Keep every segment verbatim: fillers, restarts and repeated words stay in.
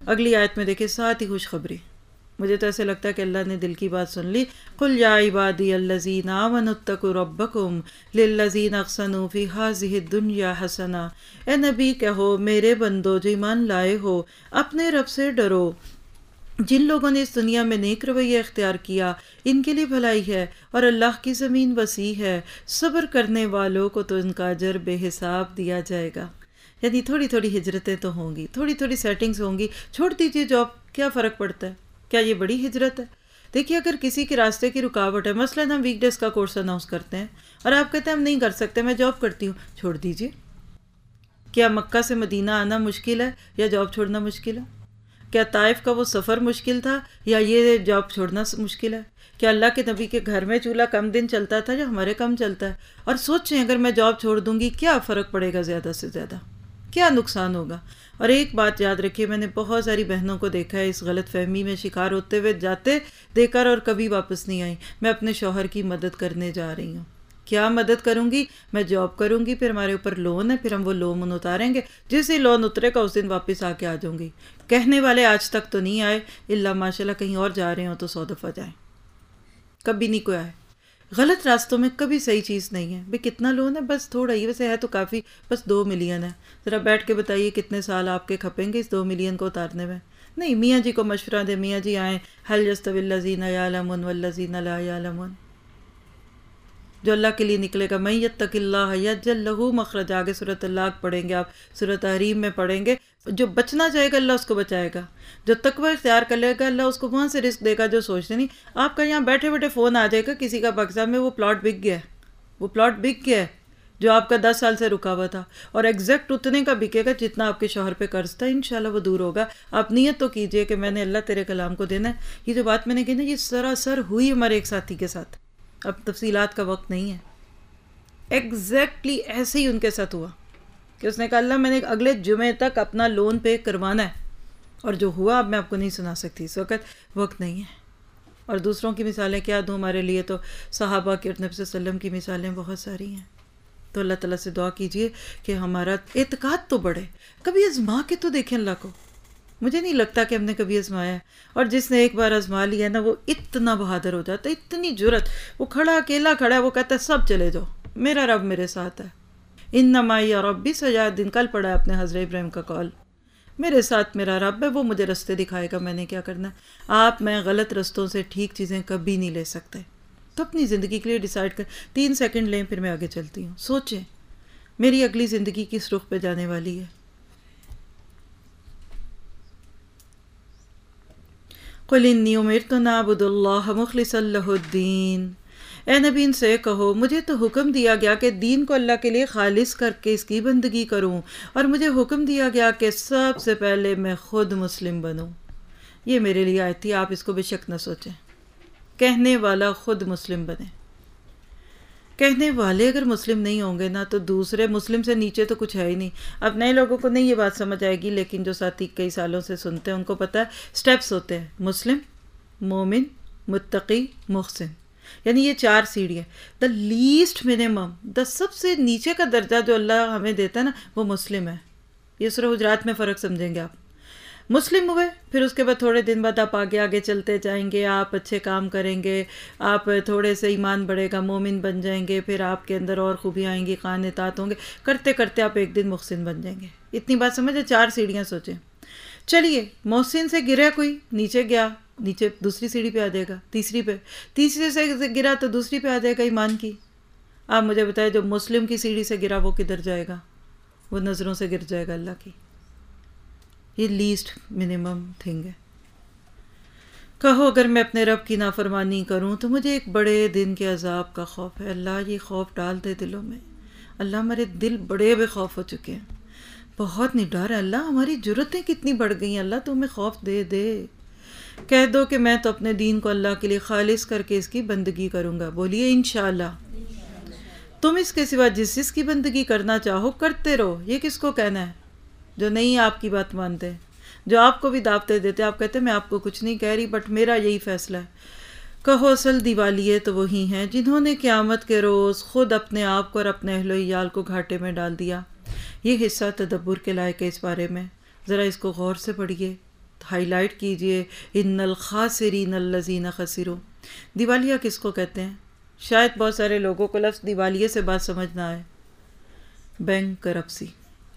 اگلی آیت میں دیکھیں ساتھ ہی خوشخبری. مجھے تو ایسے لگتا ہے کہ اللہ نے دل کی بات سن لی. قل یا عبادی الذین آمنوا اتقوا ربکم للذین احسنوا فی ہذہ الدنیا حسنہ. اے نبی کہو میرے بندو جو ایمان لائے ہو اپنے رب سے ڈرو. جن لوگوں نے اس دنیا میں نیک رویہ اختیار کیا ان کے لیے بھلائی ہے اور اللہ کی زمین وسیع ہے. صبر کرنے والوں کو تو ان کا اجر بے حساب دیا جائے گا. یعنی تھوڑی تھوڑی ہجرتیں تو ہوں گی, تھوڑی تھوڑی سیٹنگز ہوں گی. چھوڑ دیجیے جاب, کیا فرق پڑتا ہے؟ کیا یہ بڑی ہجرت ہے؟ دیکھیے اگر کسی کے راستے کی رکاوٹ ہے, مثلاً ہم ویک ڈیز کا کورس اناؤنس کرتے ہیں اور آپ کہتے ہیں ہم نہیں کر سکتے, میں جاب کرتی ہوں, چھوڑ دیجیے. کیا مکہ سے مدینہ آنا مشکل ہے یا جاب چھوڑنا مشکل ہے؟ کیا طائف کا وہ سفر مشکل تھا یا یہ جاب چھوڑنا مشکل ہے؟ کیا اللہ کے نبی کے گھر میں چولہا کم دن چلتا تھا یا ہمارے کم چلتا ہے؟ اور سوچیں اگر میں جاب چھوڑ دوں گی کیا فرق پڑے گا, زیادہ سے زیادہ کیا نقصان ہوگا؟ اور ایک بات یاد رکھیے, میں نے بہت ساری بہنوں کو دیکھا ہے اس غلط فہمی میں شکار ہوتے ہوئے, جاتے دے کر اور کبھی واپس نہیں آئیں. میں اپنے شوہر کی مدد کرنے جا رہی ہوں. کیا مدد کروں گی؟ میں جاب کروں گی, پھر ہمارے اوپر لون ہے, پھر ہم وہ لون اتاریں گے, جس ہی لون اترے گا اس دن واپس آ کے آ جاؤں گی. کہنے والے آج تک تو نہیں آئے, اللہ ماشاء اللہ کہیں اور جا رہے ہوں تو سو دفعہ جائیں, کبھی نہیں کوئی آئے. غلط راستوں میں کبھی صحیح چیز نہیں ہے. بھئی کتنا لون ہے؟ بس تھوڑا ہی, ویسے ہے تو کافی, بس دو ملین ہے. ذرا بیٹھ کے بتائیے کتنے سال آپ کے کھپیں گے اس دو ملین کو اتارنے میں؟ نہیں, میاں جی کو مشورہ دیں, میاں جی آئیں, هل يستوي الذين يعلمون والذين لا يعلمون. جو اللہ کے لیے نکلے گا, من یتق اللہ یجعل لہ مخرج, آگے سورۃ الطلاق پڑھیں گے آپ, سورۃ تحریم میں پڑھیں گے. جو بچنا چاہے گا اللہ اس کو بچائے گا, جو تقوی اختیار کر لے گا اللہ اس کو وہاں سے رزق دے گا جو سوچتے نہیں. آپ کا یہاں بیٹھے بیٹھے فون آ جائے گا کسی کا پاکستان میں, وہ پلاٹ بک گیا ہے, وہ پلاٹ بک گیا ہے جو آپ کا دس سال سے رکا ہوا تھا, اور ایگزیکٹ اتنے کا بکے گا جتنا آپ کے شوہر پہ قرض تھا. انشاءاللہ وہ دور ہوگا. آپ نیت تو کیجئے کہ میں نے اللہ تیرے کلام کو دینا ہے. یہ جو بات میں نے کہی نا, یہ سراسر ہوئی ہمارے ایک ساتھی کے ساتھ, اب تفصیلات کا وقت نہیں ہے. ایگزیکٹلی ایسے ہی ان کے ساتھ ہوا کہ اس نے کہا اللہ میں نے اگلے جمعے تک اپنا لون پے کروانا ہے, اور جو ہوا اب میں آپ کو نہیں سنا سکتی, اس وقت وقت نہیں ہے. اور دوسروں کی مثالیں کیا دوں, ہمارے لیے تو صحابہ کے اور نبی صلی اللہ علیہ وسلم کی مثالیں بہت ساری ہیں. تو اللہ تعالیٰ سے دعا کیجئے کہ ہمارا اعتقاد تو بڑھے. کبھی آزما کے تو دیکھیں اللہ کو. مجھے نہیں لگتا کہ ہم نے کبھی آزمایا ہے, اور جس نے ایک بار آزما لیا نا وہ اتنا بہادر ہو جاتا ہے, اتنی جرت. وہ کھڑا اکیلا کھڑا ہے, وہ کہتا ہے سب چلے جاؤ, میرا رب میرے ساتھ ہے. انما یا ربی سجاد دن, کل پڑھا ہے اپنے حضرت ابراہیم کا قول, میرے ساتھ میرا رب ہے, وہ مجھے رستے دکھائے گا, میں نے کیا کرنا ہے. آپ میں غلط رستوں سے ٹھیک چیزیں کبھی نہیں لے سکتے. تو اپنی زندگی کے لیے ڈیسائیڈ کر, تین سیکنڈ لیں پھر میں آگے چلتی ہوں. سوچیں میری اگلی زندگی کس رخ پہ جانے والی ہے. قل انی امرت ان اعبد اللہ مخلصا لہ الدین. اے نبی ان سے کہو مجھے تو حکم دیا گیا کہ دین کو اللہ کے لیے خالص کر کے اس کی بندگی کروں, اور مجھے حکم دیا گیا کہ سب سے پہلے میں خود مسلم بنوں. یہ میرے لیے آیت تھی, آپ اس کو بے شک نہ سوچیں. کہنے والا خود مسلم بنے. کہنے والے اگر مسلم نہیں ہوں گے نا تو دوسرے مسلم سے نیچے تو کچھ ہے ہی نہیں. اب نئے لوگوں کو نہیں یہ بات سمجھ آئے گی, لیکن جو ساتھی کئی سالوں سے سنتے ہیں ان کو پتہ ہے سٹیپس ہوتے ہیں, مسلم, مومن, متقی, محسن. یعنی یہ چار سیڑھی ہے. دا لیسٹ منیمم, دا سب سے نیچے کا درجہ جو اللہ ہمیں دیتا ہے نا وہ مسلم ہے. یہ سورہ حجرات میں فرق سمجھیں گے آپ. مسلم ہوئے, پھر اس کے بعد تھوڑے دن بعد آپ آگے آگے چلتے جائیں گے, آپ اچھے کام کریں گے, آپ تھوڑے سے ایمان بڑھے گا, مومن بن جائیں گے, پھر آپ کے اندر اور خوبیاں آئیں گی, قانتات ہوں گے, کرتے کرتے آپ ایک دن محسن بن جائیں گے. اتنی بات سمجھے, چار سیڑھیاں سوچیں. چلیے محسن سے گرا کوئی, نیچے گیا, نیچے دوسری سیڑھی پہ آ جائے گا, تیسری پہ, تیسری سے گرا تو دوسری پہ آ جائے گا ایمان کی. آپ مجھے بتائیں جو مسلم کی سیڑھی سے گرا وہ کدھر جائے گا؟ وہ نظروں سے گر جائے گا اللہ کی. یہ لیسٹ منیمم تھنگ ہے. کہو اگر میں اپنے رب کی نافرمانی کروں تو مجھے ایک بڑے دن کے عذاب کا خوف ہے. اللہ یہ خوف ڈال دے دلوں میں. اللہ ہمارے دل بڑے بے خوف ہو چکے ہیں, بہت نہیں ڈر ہے. اللہ ہماری جرتیں کتنی بڑھ گئی ہیں, اللہ تو ہمیں خوف دے دے. کہہ دو کہ میں تو اپنے دین کو اللہ کے لیے خالص کر کے اس کی بندگی کروں گا. بولیے انشاءاللہ. تم اس کے سوا جس جس کی بندگی کرنا چاہو کرتے رہو. یہ کس کو کہنا ہے جو نہیں آپ کی بات مانتے, جو آپ کو بھی دعوتیں دیتے, آپ کہتے میں آپ کو کچھ نہیں کہہ رہی بٹ میرا یہی فیصلہ ہے. کہو اصل دیوالیے تو وہی ہیں جنہوں نے قیامت کے روز خود اپنے آپ کو اور اپنے اہل و عیال کو گھاٹے میں ڈال دیا. یہ حصہ تدبر کے لائق ہے اس بارے میں, ذرا اس کو غور سے پڑھیے. ہائی لائٹ کیجئے، ان الخاسرین الذین خسروا۔ دیوالیہ کس کو کہتے ہیں؟ شاید بہت سارے لوگوں کو لفظ دیوالیے سے بات سمجھ نہ آئے۔ بینک کرپسی،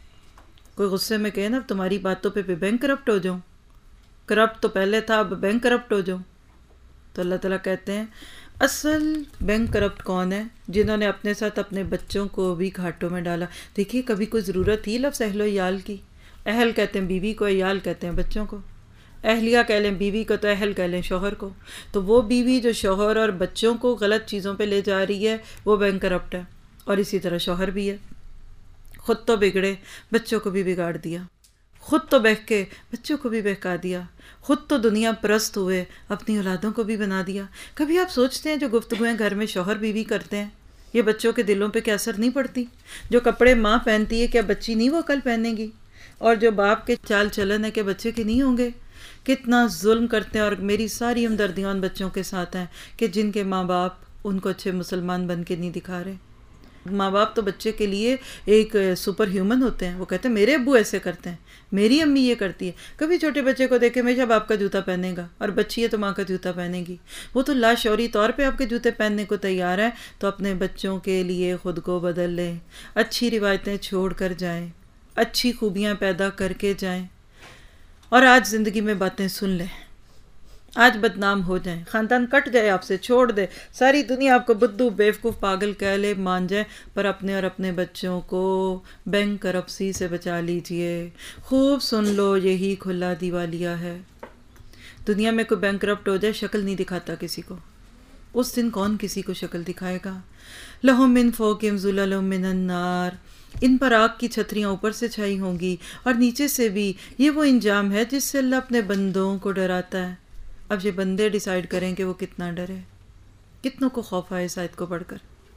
کوئی غصے میں کہے نا تمہاری باتوں پہ بینک کرپٹ ہو جاؤں، کرپٹ تو پہلے تھا اب بینک کرپٹ ہو جاؤں، تو اللہ تعالیٰ کہتے ہیں اصل بینک کرپٹ کون ہے؟ جنہوں نے اپنے ساتھ اپنے بچوں کو بھی گھاٹوں میں ڈالا۔ دیکھیے کبھی کوئی ضرورت تھی لفظ اہل و عیال کی؟ اہل کہتے ہیں بیوی کو، عیال کہتے ہیں بچوں کو، اہلیہ کہہ لیں بیوی کو تو اہل کہہ لیں شوہر کو۔ تو وہ بیوی جو شوہر اور بچوں کو غلط چیزوں پہ لے جا رہی ہے وہ بینک کرپٹ ہے، اور اسی طرح شوہر بھی ہے، خود تو بگڑے بچوں کو بھی بگاڑ دیا، خود تو بہکے بچوں کو بھی بہکا دیا، خود تو دنیا پرست ہوئے اپنی اولادوں کو بھی بنا دیا۔ کبھی آپ سوچتے ہیں جو گفتگویں گھر میں شوہر بیوی کرتے ہیں یہ بچوں کے دلوں پہ کیا اثر نہیں پڑتی؟ جو کپڑے ماں پہنتی ہے کیا بچی نہیں وہ کل پہنے گی؟ اور جو باپ کے چال چلن ہے کہ بچے کے نہیں ہوں گے؟ کتنا ظلم کرتے ہیں، اور میری ساری ہمدردیاں ان بچوں کے ساتھ ہیں کہ جن کے ماں باپ ان کو اچھے مسلمان بن کے نہیں دکھا رہے۔ ماں باپ تو بچے کے لیے ایک سپر ہیومن ہوتے ہیں، وہ کہتے ہیں میرے ابو ایسے کرتے ہیں، میری امی یہ کرتی ہے۔ کبھی چھوٹے بچے کو دیکھے ہمیشہ باپ کا جوتا پہنے گا، اور بچی ہے تو ماں کا جوتا پہنے گی، وہ تو لاشعوری طور پہ آپ کے جوتے پہننے کو تیار ہے۔ تو اپنے بچوں کے لیے خود کو بدل لیں، اچھی روایتیں چھوڑ کر جائیں، اچھی خوبیاں پیدا کر کے جائیں، اور آج زندگی میں باتیں سن لیں، آج بدنام ہو جائیں، خاندان کٹ جائے آپ سے، چھوڑ دے، ساری دنیا آپ کو بدو بیوقوف پاگل کہہ لے، مان جائے، پر اپنے اور اپنے بچوں کو بینک کرپسی سے بچا لیجئے۔ خوب سن لو، یہی کھلا دیوالیہ ہے۔ دنیا میں کوئی بینک کرپٹ ہو جائے شکل نہیں دکھاتا کسی کو، اس دن کون کسی کو شکل دکھائے گا؟ لہم من فوقہم ظلل من النار، ان پر آگ کی چھتریاں اوپر سے چھائی ہوں گی اور نیچے سے بھی۔ یہ وہ انجام ہے جس سے اللہ اپنے بندوں کو ڈراتا ہے۔ اب یہ بندے ڈیسائیڈ کریں کہ وہ کتنا ڈرے۔ کتنوں کو خوف آئے اس آیت کو پڑھ کر؟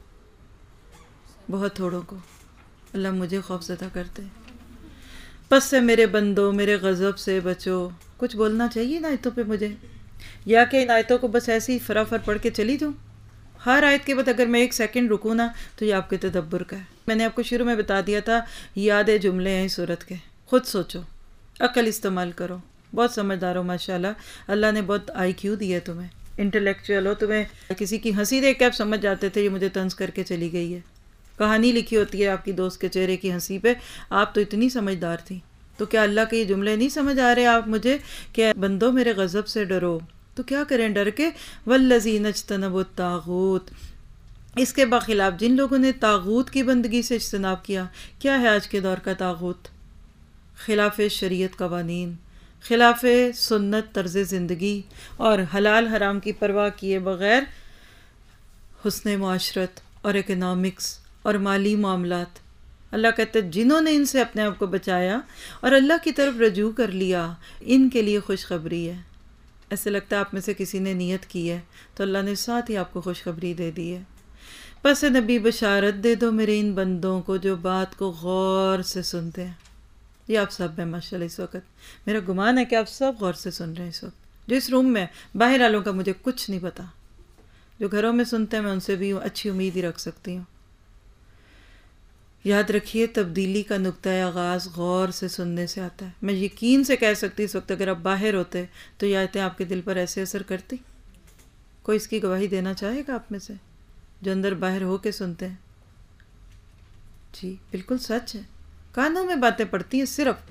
بہت تھوڑوں کو۔ اللہ مجھے خوف زدہ کرتے۔ پس سے میرے بندوں میرے غضب سے بچو۔ کچھ بولنا چاہیے ان آیتوں پہ مجھے، یا کہ ان آیتوں کو بس ایسی فٹافٹ پڑھ کے چلی جاؤں؟ ہر آیت کے بعد اگر میں ایک سیکنڈ رکوں نا تو یہ آپ کے تدبر کا ہے۔ میں نے آپ کو شروع میں بتا دیا تھا یادیں جملے ہیں اس صورت کے، خود سوچو، عقل استعمال کرو۔ بہت سمجھدار ہو ماشاءاللہ، اللہ نے بہت آئی کیو دی ہے تمہیں، انٹلیکچوئل ہو، تمہیں کسی کی ہنسی دیکھ کے آپ سمجھ جاتے تھے یہ مجھے طنز کر کے چلی گئی ہے۔ کہانی لکھی ہوتی ہے آپ کی دوست کے چہرے کی ہنسی پہ، آپ تو اتنی سمجھدار تھی۔ تو کیا اللہ کے یہ جملے نہیں سمجھ آ رہے آپ مجھے کہ بندوں میرے غضب سے ڈرو؟ تو کیا کریں ڈر کے؟ والذین اجتنبوا الطاغوت، اس کے باخلاف جن لوگوں نے طاغوت کی بندگی سے اجتناب کیا۔ کیا ہے آج کے دور کا طاغوت؟ خلاف شریعت قوانین، خلاف سنت طرز زندگی، اور حلال حرام کی پرواہ کیے بغیر حسن معاشرت اور اکنامکس اور مالی معاملات۔ اللہ کہتے ہیں جنہوں نے ان سے اپنے آپ کو بچایا اور اللہ کی طرف رجوع کر لیا، ان کے لیے خوشخبری ہے۔ ایسے لگتا ہے آپ میں سے کسی نے نیت کی ہے تو اللہ نے ساتھ ہی آپ کو خوشخبری دے دی ہے۔ پس نبی بشارت دے دو میرے ان بندوں کو جو بات کو غور سے سنتے ہیں۔ یہ آپ سب ہیں ماشاءاللہ اس وقت، میرا گمان ہے کہ آپ سب غور سے سن رہے ہیں اس وقت، جو اس روم میں، باہر والوں کا مجھے کچھ نہیں پتا، جو گھروں میں سنتے ہیں میں ان سے بھی اچھی امید ہی رکھ سکتی ہوں۔ یاد رکھیے تبدیلی کا نقطۂ آغاز غور سے سننے سے آتا ہے۔ میں یقین سے کہہ سکتی اس وقت اگر آپ باہر ہوتے تو یہ آیتیں آپ کے دل پر ایسے اثر کرتی؟ کوئی اس کی گواہی دینا چاہے گا آپ میں سے جو اندر باہر ہو کے سنتے ہیں؟ جی بالکل سچ ہے، کانوں میں باتیں پڑتی ہیں، صرف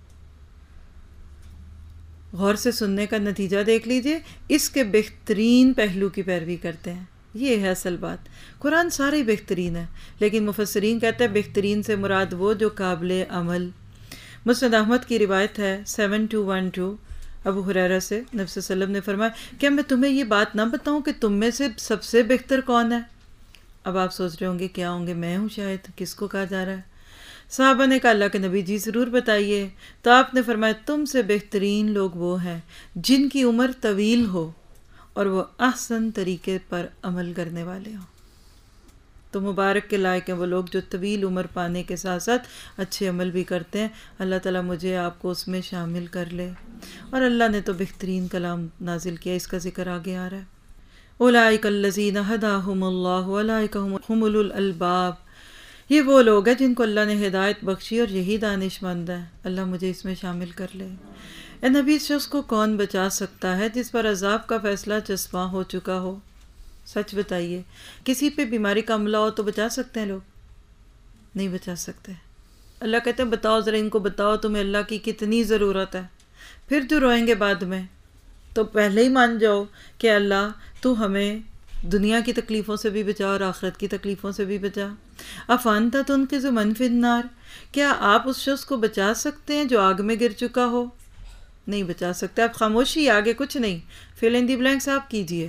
غور سے سننے کا نتیجہ دیکھ لیجئے، اس کے بہترین پہلو کی پیروی کرتے ہیں۔ یہ ہے اصل بات۔ قرآن سارے بہترین ہے، لیکن مفسرین کہتے ہیں بہترین سے مراد وہ جو قابل عمل۔ مسند احمد کی روایت ہے seven two one two, Abu Hurairah سے، نبی صلی اللہ علیہ وسلم نے فرمایا کیا میں تمہیں یہ بات نہ بتاؤں کہ تم میں سے سب سے بہتر کون ہے؟ اب آپ سوچ رہے ہوں گے کیا ہوں گے؟ میں ہوں شاید، کس کو کہا جا رہا ہے؟ صحابہ نے کہا اللہ کے نبی جی ضرور بتائیے۔ تو آپ نے فرمایا تم سے بہترین لوگ وہ ہیں جن کی عمر طویل ہو اور وہ احسن طریقے پر عمل کرنے والے ہوں۔ تو مبارک کے لائق ہیں وہ لوگ جو طویل عمر پانے کے ساتھ ساتھ اچھے عمل بھی کرتے ہیں۔ اللہ تعالیٰ مجھے آپ کو اس میں شامل کر لے۔ اور اللہ نے تو بہترین کلام نازل کیا، اس کا ذکر آگے آ رہا ہے۔ اولئک الذین ھداھم اللہ اولئک ھم اولو الالباب، یہ وہ لوگ ہیں جن کو اللہ نے ہدایت بخشی اور یہی دانش مند ہے۔ اللہ مجھے اس میں شامل کر لے۔ اے نبی، اس شخص کو کون بچا سکتا ہے جس پر عذاب کا فیصلہ چسپاں ہو چکا ہو؟ سچ بتائیے، کسی پہ بیماری کا حملہ ہو تو بچا سکتے ہیں لوگ؟ نہیں بچا سکتے۔ اللہ کہتے ہیں بتاؤ ذرا ان کو بتاؤ تمہیں اللہ کی کتنی ضرورت ہے، پھر جو روئیں گے بعد میں تو پہلے ہی مان جاؤ کہ اللہ تو ہمیں دنیا کی تکلیفوں سے بھی بچا اور آخرت کی تکلیفوں سے بھی بچا۔ افانتا تنقذ من فی النار، کیا آپ اس شخص کو بچا سکتے ہیں جو آگ میں گر چکا ہو؟ نہیں بچا سکتے۔ آپ خاموشی، آگے کچھ نہیں، فل ان دی بلینکس آپ کیجئے۔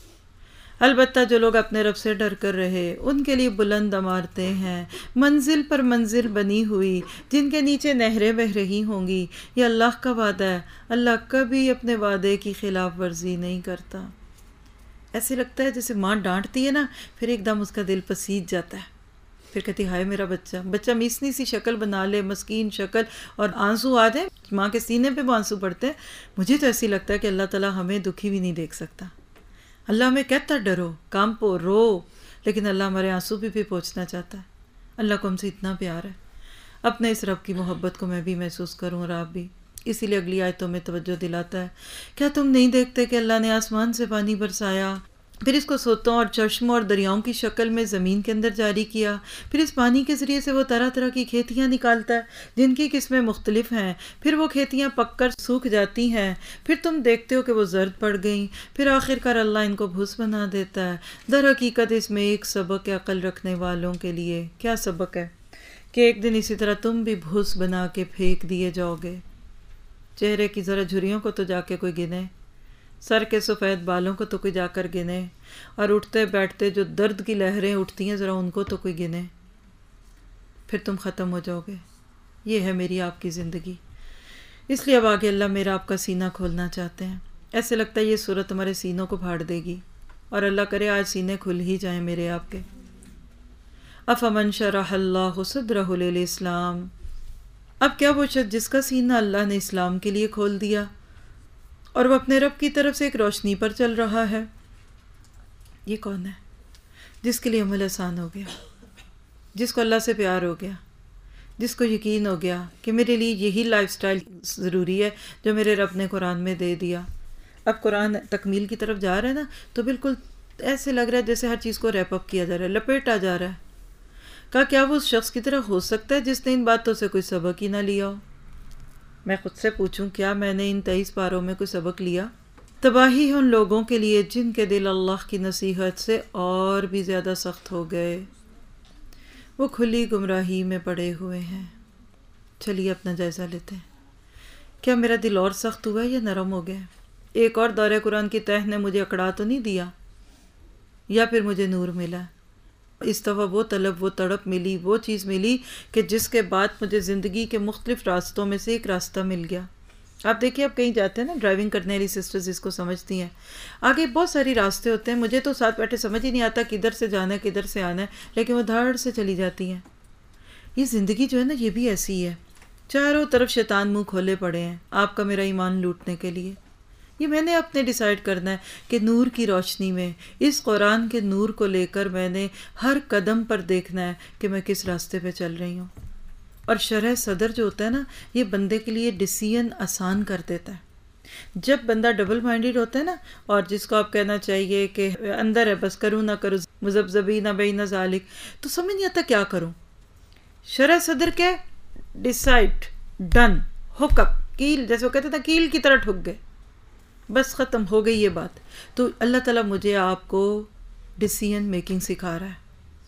البتہ جو لوگ اپنے رب سے ڈر کر رہے ان کے لیے بلند عمارتیں ہیں، منزل پر منزل بنی ہوئی، جن کے نیچے نہریں بہہ رہی ہوں گی۔ یہ اللہ کا وعدہ ہے، اللہ کبھی اپنے وعدے کی خلاف ورزی نہیں کرتا۔ ایسے لگتا ہے جیسے ماں ڈانٹتی ہے نا، پھر ایک دم اس کا دل پسیج جاتا ہے، پھر کہتی ہائے میرا بچہ بچہ میسنی سی شکل بنا لے، مسکین شکل، اور آنسو آ جائیں، ماں کے سینے پہ وہ آنسو پڑتے ہیں۔ مجھے تو ایسی لگتا ہے کہ اللہ تعالیٰ ہمیں دکھی بھی نہیں دیکھ سکتا۔ اللہ ہمیں کہتا ڈرو، کانپو، رو، لیکن اللہ ہمارے آنسو بھی بھی پہنچنا چاہتا ہے۔ اللہ کو ہم سے اتنا پیار ہے۔ اپنے اس رب کی محبت کو میں بھی محسوس کروں اور آپ بھی، اسی لیے اگلی آیتوں میں توجہ دلاتا ہے، کیا تم نہیں دیکھتے کہ اللہ نے آسمان سے پانی برسایا، پھر اس کو سوتوں اور چشموں اور دریاؤں کی شکل میں زمین کے اندر جاری کیا، پھر اس پانی کے ذریعے سے وہ طرح طرح کی کھیتیاں نکالتا ہے جن کی قسمیں مختلف ہیں، پھر وہ کھیتیاں پک کر سوکھ جاتی ہیں، پھر تم دیکھتے ہو کہ وہ زرد پڑ گئیں، پھر آخر کار اللہ ان کو بھوس بنا دیتا ہے۔ در حقیقت اس میں ایک سبق ہے عقل رکھنے والوں کے لیے۔ کیا سبق ہے؟ کہ ایک دن اسی طرح تم بھی بھوس بنا کے پھینک دیے جاؤ گے۔ چہرے کی ذرا جھریوں کو تو جا کے کوئی گنے، سر کے سفید بالوں کو تو کوئی جا کر گنے، اور اٹھتے بیٹھتے جو درد کی لہریں اٹھتی ہیں ذرا ان کو تو کوئی گنے، پھر تم ختم ہو جاؤ گے۔ یہ ہے میری آپ کی زندگی۔ اس لیے اب آگے اللہ میرا آپ کا سینہ کھولنا چاہتے ہیں۔ ایسے لگتا ہے یہ صورت ہمارے سینوں کو پھاڑ دے گی، اور اللہ کرے آج سینے کھل ہی جائیں میرے آپ کے۔ افمن شرح اللہ صدرہ للاسلام، اب کیا وہ شخص جس کا سینہ اللہ نے اسلام کے لیے کھول دیا اور وہ اپنے رب کی طرف سے ایک روشنی پر چل رہا ہے، یہ کون ہے؟ جس کے لیے عمل آسان ہو گیا، جس کو اللہ سے پیار ہو گیا، جس کو یقین ہو گیا کہ میرے لیے یہی لائف سٹائل ضروری ہے جو میرے رب نے قرآن میں دے دیا۔ اب قرآن تکمیل کی طرف جا رہا ہے نا، تو بالکل ایسے لگ رہا ہے جیسے ہر چیز کو ریپ اپ کیا جا رہا ہے، لپیٹا جا رہا ہے۔ کہا کیا وہ اس شخص کی طرح ہو سکتا ہے جس نے ان باتوں سے کوئی سبق ہی نہ لیا ہو؟ میں خود سے پوچھوں، کیا میں نے ان تیئیس پاروں میں کوئی سبق لیا؟ تباہی ہے ان لوگوں کے لیے جن کے دل اللہ کی نصیحت سے اور بھی زیادہ سخت ہو گئے، وہ کھلی گمراہی میں پڑے ہوئے ہیں۔ چلیے اپنا جائزہ لیتے ہیں، کیا میرا دل اور سخت ہوا یا نرم ہو گیا؟ ایک اور دورہ قرآن کی تہ نے مجھے اکڑا تو نہیں دیا، یا پھر مجھے نور ملا؟ اس دفعہ وہ طلب، وہ تڑپ ملی، وہ چیز ملی کہ جس کے بعد مجھے زندگی کے مختلف راستوں میں سے ایک راستہ مل گیا۔ آپ دیکھیے، آپ کہیں جاتے ہیں نا، ڈرائیونگ کرنے والی سسٹرز اس کو سمجھتی ہیں، آگے بہت ساری راستے ہوتے ہیں، مجھے تو ساتھ بیٹھے سمجھ ہی نہیں آتا کدھر سے جانا ہے کدھر سے آنا ہے، لیکن وہ دھڑ سے چلی جاتی ہیں۔ یہ زندگی جو ہے نا، یہ بھی ایسی ہے، چاروں طرف شیطان منہ کھولے پڑے ہیں آپ کا میرا ایمان لوٹنے کے لیے۔ یہ میں نے اپنے ڈیسائیڈ کرنا ہے کہ نور کی روشنی میں، اس قرآن کے نور کو لے کر میں نے ہر قدم پر دیکھنا ہے کہ میں کس راستے پہ چل رہی ہوں۔ اور شرح صدر جو ہوتا ہے نا، یہ بندے کے لیے ڈیسیژن آسان کر دیتا ہے۔ جب بندہ ڈبل مائنڈیڈ ہوتا ہے نا، اور جس کو آپ کہنا چاہیے کہ اندر ہے بس کروں نہ کروں، مذبذبین بین ذالک، تو سمجھ نہیں آتا کیا کروں۔ شرح صدر کیا؟ ڈیسائیڈ، ڈن، ہک اپ، کیل، جیسے وہ کہتے تھے کیل کی طرح ٹھک گئے، بس ختم ہو گئی یہ بات۔ تو اللہ تعالیٰ مجھے آپ کو ڈیسیژن میکنگ سکھا رہا ہے،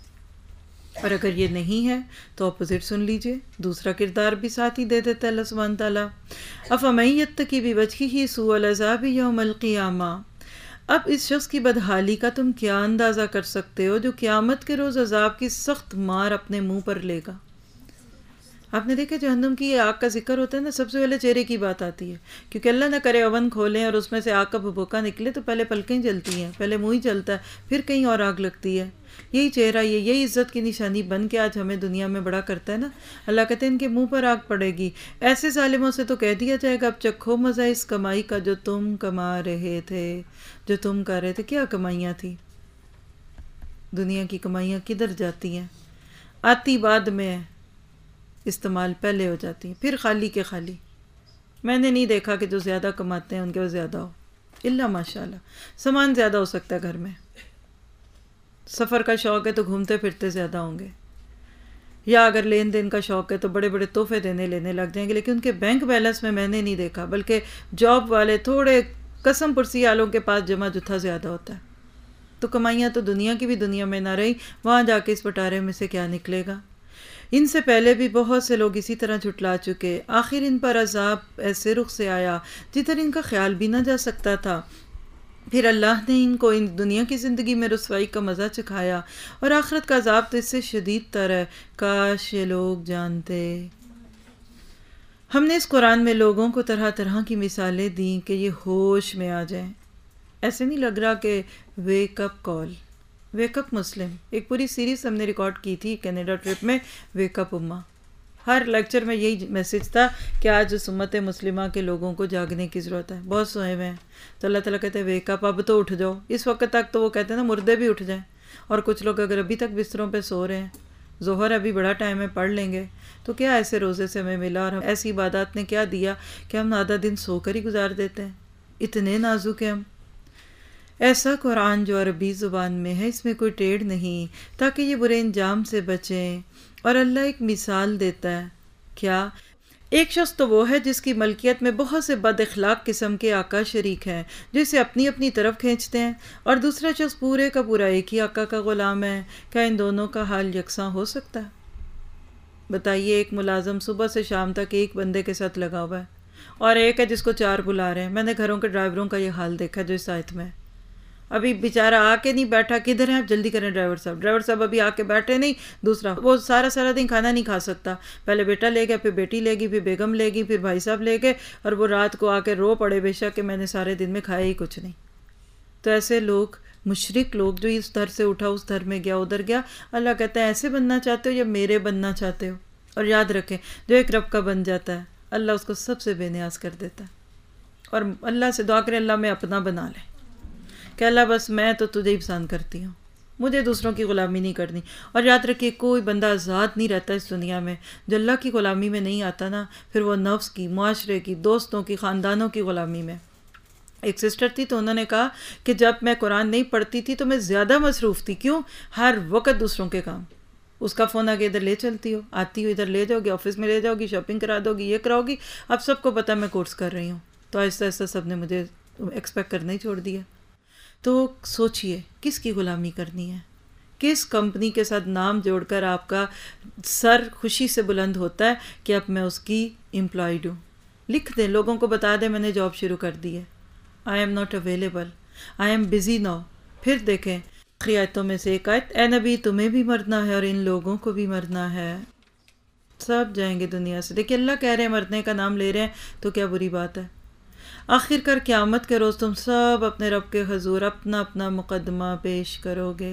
اور اگر یہ نہیں ہے تو اپوزٹ سن لیجئے، دوسرا کردار بھی ساتھ ہی دے دیتا ہے اللہ سبحانہ تعالیٰ۔ افمن یتقی بوجہہ سوء العذاب یوم القیامہ، اب اس شخص کی بدحالی کا تم کیا اندازہ کر سکتے ہو جو قیامت کے روز عذاب کی سخت مار اپنے منہ پر لے گا۔ آپ نے دیکھا جہنم کی یہ آگ کا ذکر ہوتا ہے نا، سب سے پہلے چہرے کی بات آتی ہے، کیونکہ اللہ نہ کرے اوون کھولیں اور اس میں سے آگ کا بھبوکا نکلے تو پہلے پلکیں جلتی ہیں، پہلے منہ ہی جلتا ہے، پھر کہیں اور آگ لگتی ہے۔ یہی چہرہ، یہ یہی عزت کی نشانی بن کے آج ہمیں دنیا میں بڑا کرتا ہے نا۔ اللہ کہتے ہیں ان کے منہ پر آگ پڑے گی، ایسے ظالموں سے تو کہہ دیا جائے گا اب چکھو مزہ اس کمائی کا جو تم کما رہے تھے، جو تم کر رہے تھے۔ کیا کمائیاں تھی؟ دنیا کی کمائیاں کدھر جاتی ہیں؟ آتی بعد میں، استعمال پہلے ہو جاتی ہیں، پھر خالی کے خالی۔ میں نے نہیں دیکھا کہ جو زیادہ کماتے ہیں ان کے وہ زیادہ ہو، الا ماشاء اللہ. سامان زیادہ ہو سکتا ہے گھر میں، سفر کا شوق ہے تو گھومتے پھرتے زیادہ ہوں گے، یا اگر لین دین کا شوق ہے تو بڑے بڑے تحفے دینے لینے لگ جائیں گے، لیکن ان کے بینک بیلنس میں میں نے نہیں دیکھا، بلکہ جاب والے تھوڑے قسم پرسی والوں کے پاس جمع جتھا زیادہ ہوتا ہے. تو کمائیاں تو دنیا کی بھی دنیا میں نہ رہی، وہاں جا کے اس پٹارے میں سے کیا نکلے گا. ان سے پہلے بھی بہت سے لوگ اسی طرح جھٹلا چکے، آخر ان پر عذاب ایسے رخ سے آیا جدھر ان کا خیال بھی نہ جا سکتا تھا. پھر اللہ نے ان کو ان دنیا کی زندگی میں رسوائی کا مزہ چکھایا، اور آخرت کا عذاب تو اس سے شدید تر ہے. کاش یہ لوگ جانتے. ہم نے اس قرآن میں لوگوں کو طرح طرح کی مثالیں دیں کہ یہ ہوش میں آ جائیں. ایسے نہیں لگ رہا کہ ویک اپ کال، ویک اپ مسلم، ایک پوری سیریز ہم نے ریکارڈ کی تھی کینیڈا ٹرپ میں، ویک اپ امہ. ہر لیکچر میں یہی میسج تھا کہ آج اس امت مسلمہ کے لوگوں کو جاگنے کی ضرورت ہے، بہت سوئے ہوئے ہیں. تو اللہ تعالیٰ کہتے ہیں ویک اپ، اب تو اٹھ جاؤ. اس وقت تک تو وہ کہتے ہیں نا مردے بھی اٹھ جائیں، اور کچھ لوگ اگر ابھی تک بستروں پہ سو رہے ہیں، ظہر ابھی بڑا ٹائم ہے پڑھ لیں گے. تو کیا ایسے روزے سے ہمیں ملا، اور ایسی عبادات نے کیا دیا کہ ہم آدھا دن سو کر ہی گزار دیتے ہیں. اتنے نازک ہیں ہم. ایسا قرآن جو عربی زبان میں ہے، اس میں کوئی ٹیڑھ نہیں، تاکہ یہ برے انجام سے بچیں. اور اللہ ایک مثال دیتا ہے. کیا؟ ایک شخص تو وہ ہے جس کی ملکیت میں بہت سے بد اخلاق قسم کے آقا شریک ہیں جو اسے اپنی اپنی طرف کھینچتے ہیں، اور دوسرا شخص پورے کا پورا ایک ہی آقا کا غلام ہے. کیا ان دونوں کا حال یکساں ہو سکتا ہے؟ بتائیے. ایک ملازم صبح سے شام تک ایک بندے کے ساتھ لگا ہوا ہے، اور ایک ہے جس کو چار بلا رہے ہیں. میں نے گھروں کے ڈرائیوروں کا یہ حال دیکھا جو اس آیت میں ہے. ابھی بیچارہ آ کے نہیں بیٹھا، کدھر ہیں آپ، جلدی کریں ڈرائیور صاحب. ڈرائیور صاحب ابھی آ کے بیٹھے نہیں. دوسرا وہ سارا سارا دن کھانا نہیں کھا سکتا، پہلے بیٹا لے گیا، پھر بیٹی لے گی، پھر بیگم لے گی، پھر بھائی صاحب لے گئے، اور وہ رات کو آ کے رو پڑے بے شک کہ میں نے سارے دن میں کھایا ہی کچھ نہیں. تو ایسے لوگ، مشرک لوگ جو اس در سے اٹھا اس در میں گیا ادھر گیا، اللہ کہتا ہے ایسے بننا چاہتے ہو یا میرے بننا چاہتے ہو؟ اور یاد رکھیں جو ایک رب کا بن جاتا ہے اللہ اس کو سب سے بے نیاز کر دیتا ہے. اور اللہ سے دعا کرے اللہ میں اپنا بنا لے کہ اللہ بس میں تو تجھے ہی پسند کرتی ہوں، مجھے دوسروں کی غلامی نہیں کرنی. اور یاد رکھیے کوئی بندہ آزاد نہیں رہتا اس دنیا میں جو اللہ کی غلامی میں نہیں آتا نا، پھر وہ نفس کی، معاشرے کی، دوستوں کی، خاندانوں کی غلامی میں. ایک سسٹر تھی تو انہوں نے کہا کہ جب میں قرآن نہیں پڑھتی تھی تو میں زیادہ مصروف تھی. کیوں؟ ہر وقت دوسروں کے کام. اس کا فون آگے ادھر لے چلتی ہو، آتی ہو ادھر لے جاؤ گی، آفس میں لے جاؤ گی، شاپنگ کرا دو گی، یہ کراؤ گی. اب سب کو پتہ میں کورس کر رہی ہوں، تو آہستہ آہستہ سب نے مجھے ایکسپیکٹ کرنا ہی چھوڑ دیا. تو سوچئے کس کی غلامی کرنی ہے؟ کس کمپنی کے ساتھ نام جوڑ کر آپ کا سر خوشی سے بلند ہوتا ہے کہ اب میں اس کی امپلائڈ ہوں؟ لکھ دیں، لوگوں کو بتا دیں میں نے جاب شروع کر دی ہے، I'm not available, I'm busy now. پھر دیکھیں آخری آیتوں میں سے ایک آیت، اے نبی تمہیں بھی مرنا ہے اور ان لوگوں کو بھی مرنا ہے، سب جائیں گے دنیا سے. دیکھیں اللہ کہہ رہے ہیں مرنے کا نام لے رہے ہیں تو کیا بری بات ہے. آخر کر قیامت کے روز تم سب اپنے رب کے حضور اپنا اپنا مقدمہ پیش کرو گے.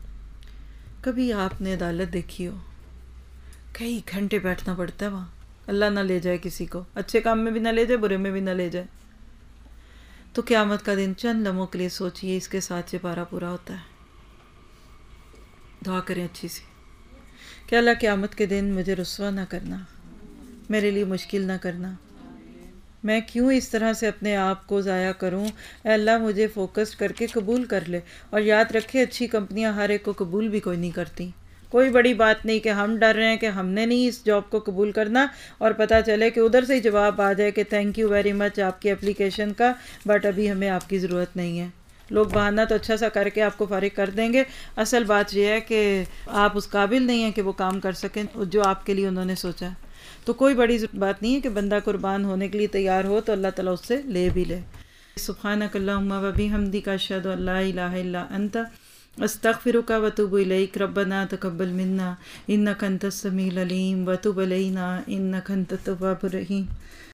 کبھی آپ نے عدالت دیکھی ہو؟ کئی گھنٹے بیٹھنا پڑتا ہے وہاں، اللہ نہ لے جائے کسی کو، اچھے کام میں بھی نہ لے جائے، برے میں بھی نہ لے جائے. تو قیامت کا دن چند لمحوں کے لیے سوچئے، اس کے ساتھ سے پارا پورا ہوتا ہے. دعا کریں اچھی سی کہ اللہ قیامت کے دن مجھے رسوا نہ کرنا، میرے لیے مشکل نہ کرنا. میں کیوں اس طرح سے اپنے آپ کو ضائع کروں؟ اے اللہ مجھے فوکس کر کے قبول کر لے. اور یاد رکھے اچھی کمپنیاں ہر ایک کو قبول بھی کوئی نہیں کرتی. کوئی بڑی بات نہیں کہ ہم ڈر رہے ہیں کہ ہم نے نہیں اس جاب کو قبول کرنا، اور پتہ چلے کہ ادھر سے ہی جواب آ جائے کہ تھینک یو ویری مچ آپ کی اپلیکیشن کا، بٹ ابھی ہمیں آپ کی ضرورت نہیں ہے. لوگ بہانہ تو اچھا سا کر کے آپ کو فارغ کر دیں گے، اصل بات یہ ہے کہ آپ اس قابل نہیں ہیں کہ وہ کام کر سکیں جو آپ کے لیے انہوں نے سوچا. تو کوئی بڑی بات نہیں ہے کہ بندہ قربان ہونے کے لیے تیار ہو تو اللہ تعالیٰ اس سے لے بھی لے. سبحانک اللہم و بحمدک اشہد ان لا الہ الا انت استغفرک و اتوب الیک. ربنا تقبل منا انک انت السمیع العلیم و تب علینا انک انت التواب الرحیم.